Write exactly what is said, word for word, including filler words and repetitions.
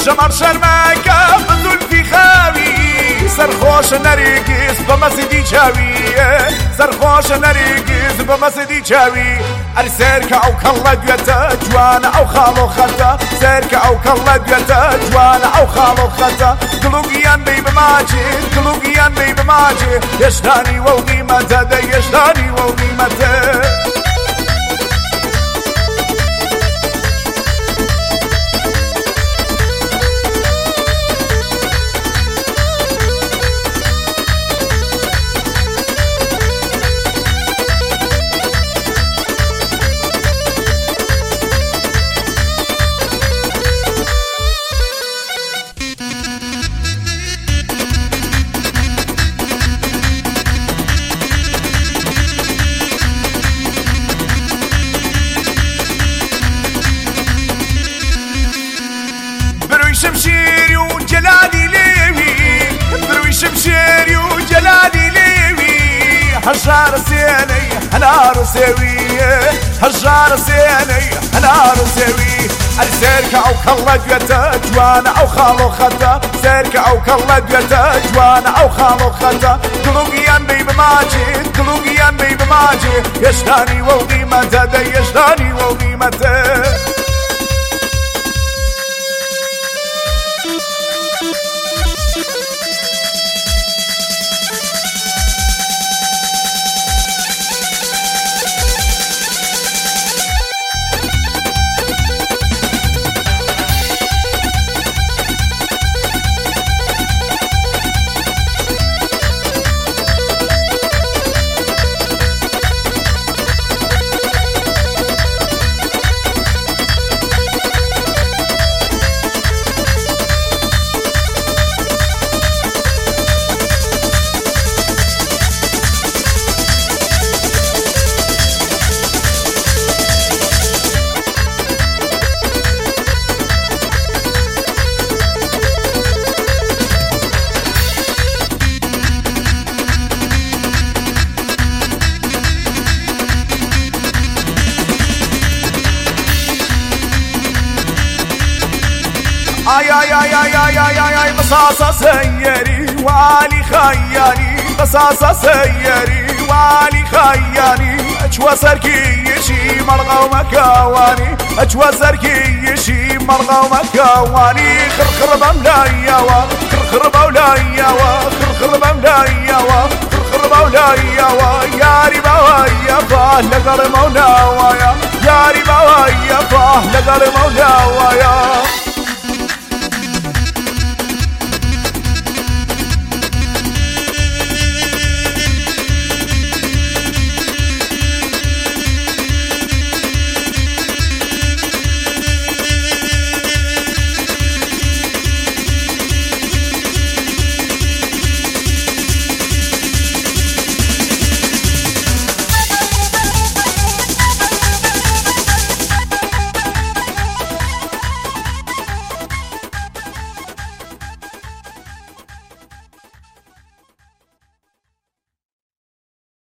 شمر شرمەکە بزولفی خاوی سەرخۆش نەرگیز بە مەسیدی چاوی سەرخۆش نەرگیز بە مەسیدی چاوی ئەر سێرکە ئەو کەڵە گوێتە جوانە ئەو خاڵ و خەتە سێرکە ئەو کەڵە گوێتە جوانە ئەو خاڵ و خەتە گڵوگیان بەی بماجێ گڵوگیان بەی بماجێ هێشتانی وەو قیمەتە دەی هێشتانی وەو قیمەتە شمشيري وجلالي ليوي بروي شمشيري وجلالي ليوي هجار سيني انا رسوي هجار سيني انا رسوي السيرك او كلا جوتا جوانا او خالو خطا سيرك او كلا جوتا جوانا او خالو خطا قلوقيان بي بماجي قلوقيان بي بماجي يشتاني وقيمته دا يشتاني وقيمته آي آي آي آي آي آي آي آي بصاصة سيري والي خيالي بصاصة سيري والي خيالي أجوا سركي يشي مرغى ومكاواني أجوا سركي يشي مرغى ومكاواني خرخر بملاياوا خرخر بولاياوا خرخر بملاياوا خرخر بولاياوا ياري بوايا فاه لقر مولاوايا ياري بوايا فاه لقر مولاوايا